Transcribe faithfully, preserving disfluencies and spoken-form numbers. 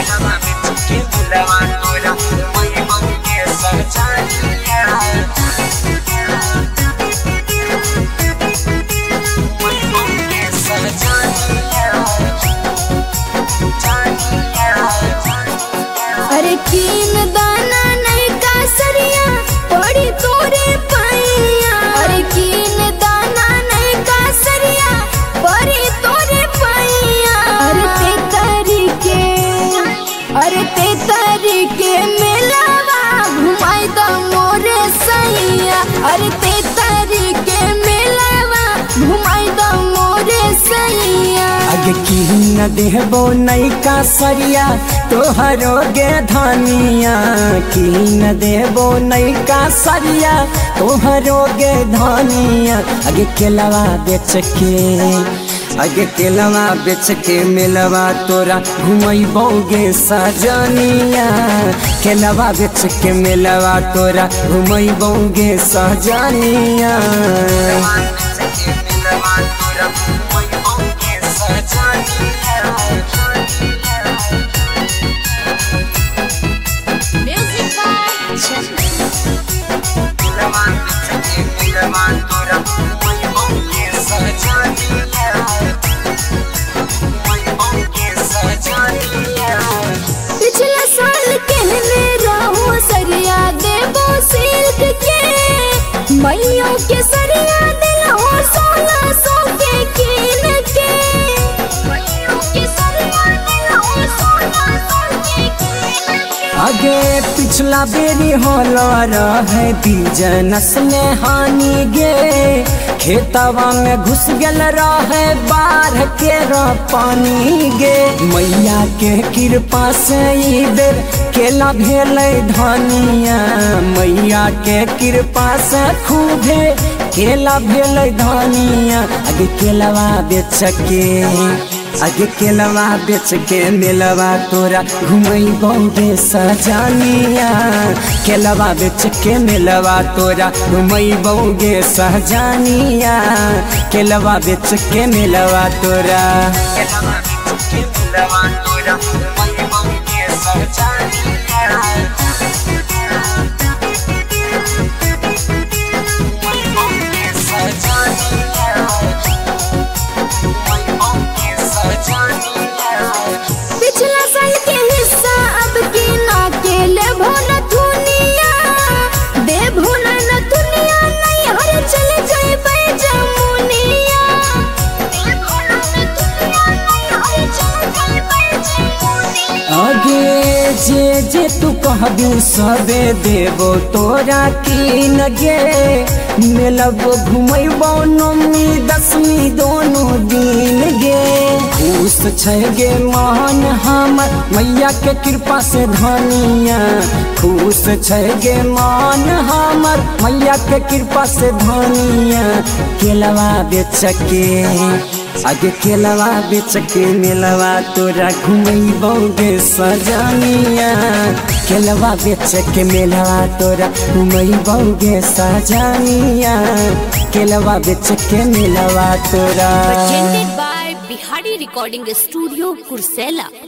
अरे कीन दाना नहीं का सरिया पड़ी तोरे पैया। अरे कीन दाना नहीं का सरिया पड़ी तोरे पैया। अरे ते तरीके अरे ते तरीके मिलावा घुमाई द मोरे सैया। अरे ते तरीके मिलावा घुमाई द मोरे सैया। आगे की न देबो नई का सरिया तोहरो गे धनिया। की न देबो नई का सरिया तोहरो गे धनिया। आगे केलवा बेच के आगे केलवा बेच के मिलवा तोरा घुमैबोगे सजनिया। केलवा बेच के मिलवा तोरा घुमैबोगे सजनिया। पिछला साल कहने रहो सरिया देबो सिल्क के। मैयों के सरिया दिलो सोना सौ के कीन के। मैयों के सरिया दिलो सोना सौ के कीन के। आगे पिछला बेरी होलो रहे बिजनस में हानि गे। खेतवा में घुस गल रहे बाढ़ के पानी गे। मैया के कृपा से ई बेर केला भेलै धनिया। मैया के कृपा से खूबे केला भेलै धनिया। आगे केलवा बेच के आगे केलवा बेच के मिलवा तोरा घुमैबोगे सजनिया। केलवा बेच के मिलवा तोरा घुमैबोगे सजनिया। केलवा बेच के मिलवा तोरा केलवा बेच के मिलवा तोरा घुमैबोगे सजनिया। पिछला साल के हिस्सा अब की ना के ले भोला दुनिया। दे भोला न दुनिया नहीं हर चले जाए बे जमुनिया। दे भोला न दुनिया नहीं हर चले जाए बे जमुनिया। आगे जे जे तू कहबी सबे देबो तोरा कीन गे। मिलबो घुमैबो नौमी दसवीं दोनों दिन गे। खुश छै गे मान हमर मैया के कृपा से धनिया। खुश छै गे मान हमर मैया के कृपा से धनिया। केलवा बेच के आगे केलवा बेच के मिलवा तोरा घुमैबोगे सजनिया। केलवा बेच के मिलवा तोरा घुमैबोगे सजनिया। केलवा बेच के मिलवा तोरा। Presented by Bihari Recording Studio, Kursela।